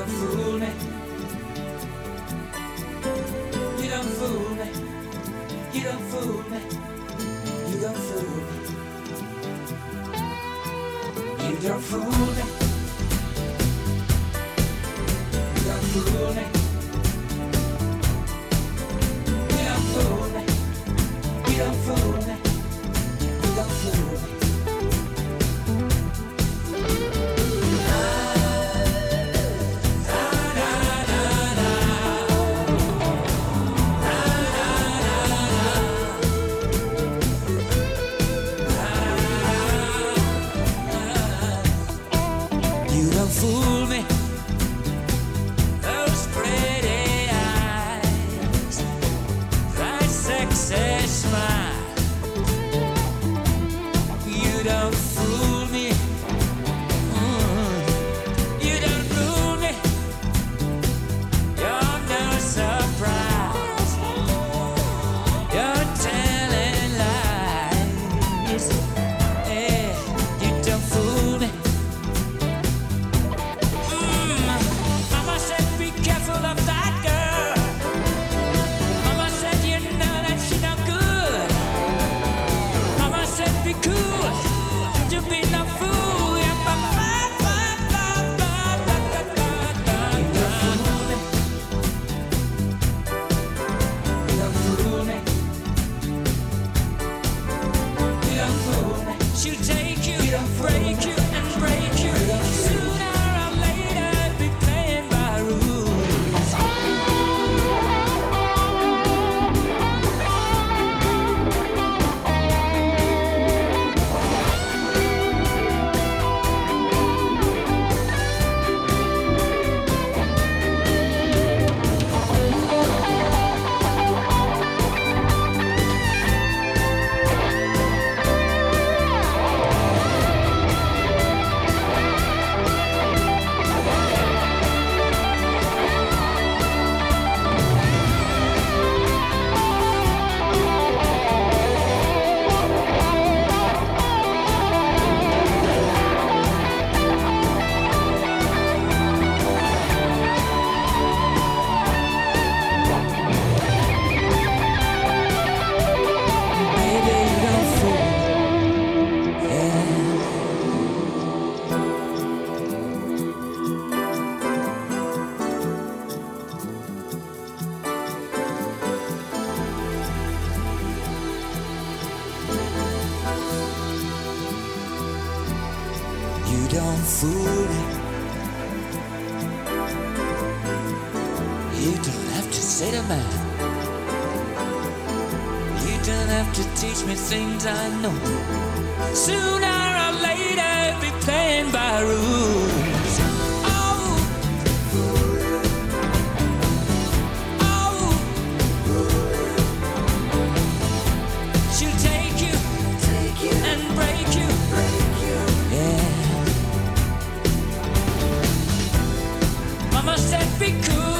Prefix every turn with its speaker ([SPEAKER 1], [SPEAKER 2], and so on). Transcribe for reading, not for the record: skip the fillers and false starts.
[SPEAKER 1] don't fool me. You don't fool me. You don't fool me. You don't fool me. You don't fool me. You don't fool me. You don't fool me. You don't fool me. You don't fool me. Fool me, those pretty eyes, that sexy smile. You don't fool me. You don't fool me. You're no surprise. You're telling lies. Yeah, you don't fool me. She'll take you, break you, and break you. Sooner or later, be playing by rules. You don't fool me. You don't have to say to man. You don't have to teach me things I know. Sooner or later, be playing by rules. Oh, oh, she'll take you and break you. Yeah. Mama said be cool.